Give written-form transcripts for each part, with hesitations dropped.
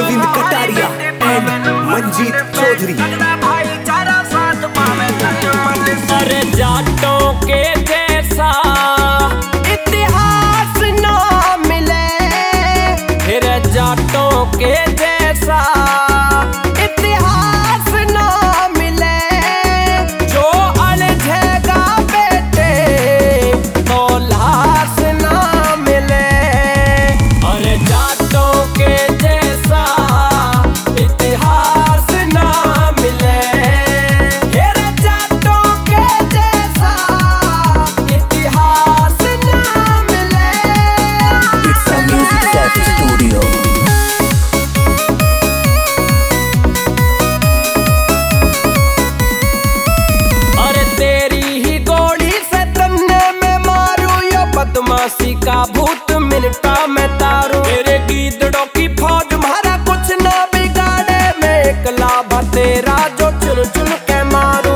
Arvind Kataria and Manjeet Chaudhary. अरे जाटों के जैसा इतिहास ना मिले, फिर जाटों के जैसा इतिहास ना मिले। जो अलझेगा बेटे तो लाश ना मिले। अरे जाटों के जैसा इतिहास ना मिले, फिर जाटों के जैसा इतिहास ना मिले। It's a music set studio। बदमाशी का भूत मिनटा में तारू, तेरे गीदड़ों की फौज मारा कुछ ना बिगाड़े। मैं एक लाभा तेरा जो चुन चुन के मारू।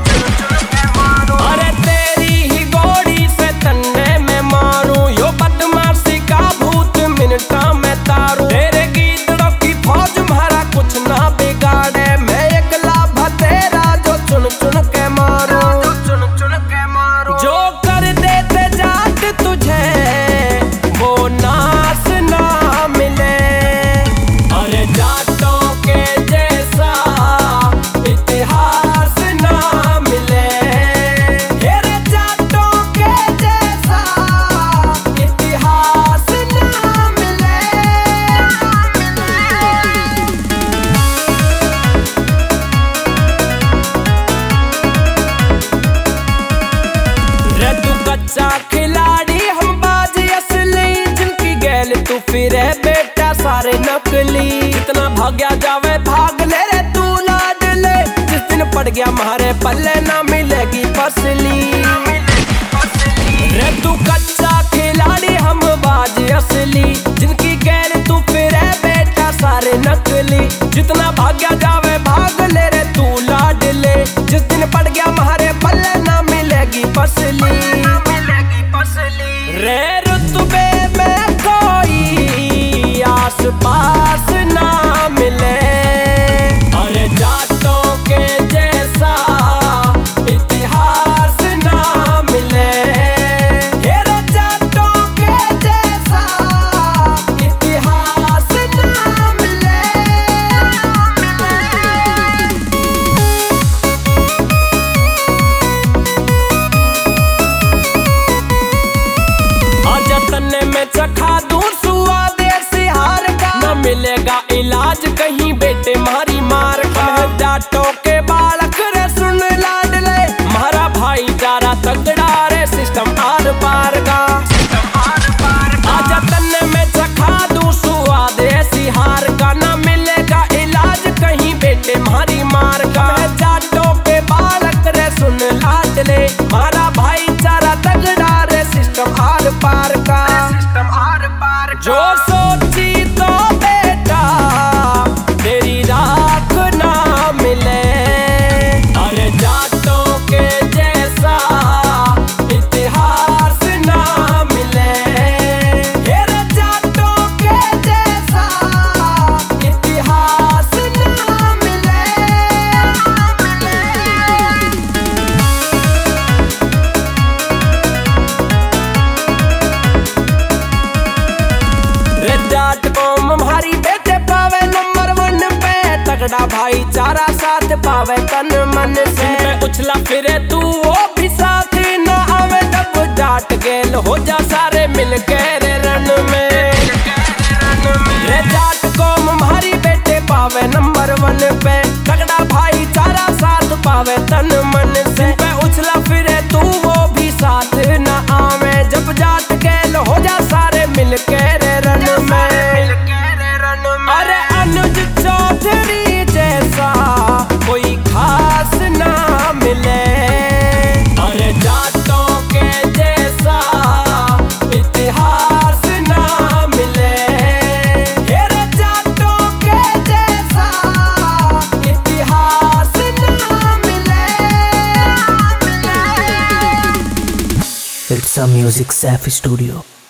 अरे तेरी ही गोली से तन्ने में मारू, यो बदमाशी का भूत मिनटा में तारू। तेरे गीदड़ों की फौज मारा कुछ ना बिगाड़े। मैं एक लाभा तेरा जो चुन चुन के मारू। जो कर देते जाट तुझे वो नाश ना मिले। अरे जाटों के जैसा इतिहास ना मिले, फिर जाटों के जैसा इतिहास ना मिले। रे तू कच्चा खिलाड़ी हम बाजी असली, जिनकी गैल तू फिरे बेटा सारे नकली। जितना भाग्या जावे भाग ले रे तू लाड ले, जिस दिन पड़ गया मारे पल्ले ना मिलेगी फसली। रे तू कच्चा खिलाड़ी हम बाजी असली, जिनकी गैल तू फिरे बेटा सारे नकली। जितना भाग्या जावे भाग ले रे तू लाड ले, जिस दिन पड़ गया मारे पल्ले ना मिलेगी फसली। रे रुतबे में कोई आस पास ना मिले। अरे जाटों के जैसा इतिहास ना मिले, फिर जाटों के जैसा इतिहास ना मिले। तन्ने में चखा दूं स्वाद ऐसी हार का, न मिलेगा इलाज कहीं बेटे मारी मार का। जाटों के बालक रे सुन लाड ले, मारा भाईचारा तगड़ा रे सिस्टम आर पार का। आजा तन्ने में चखा दूं स्वाद ऐसी हार का, न मिलेगा इलाज कहीं बेटे मारी मार का। जाटों के बालक रे सुन लाड ले, मारा भाईचारा तगड़ा रे सिस्टम आर पार का। जो सोची तो बेटा तेरी राख ना मिले। अरे जाटों के जैसा इतिहास ना मिले, फिर जाटों के जैसा इतिहास ना मिले। जाट कौम हमारी बेटे पावे नंबर 1 पे, तगड़ा भाईचारा साथ पावे तन मन से। उछला फिरे तू वो भी साथ न आवे, जब जाट गेल हो जा सारे मिल के रे रन में। रे जाट कौम हमारी बेटे पावे नंबर 1 पे, तगड़ा भाईचारा साथ पावे तन मन से। उछला फिरे तू वो भी साथ न आवे, जब जाट गेल हो जा सारे मिल के रे रन में। अरे अनुज चौधरी जैसा कोई खास ना मिले। अरे जाटों के जैसा इतिहास ना मिले, फिर जाटों के जैसा इतिहास ना मिले। It's a music set studio।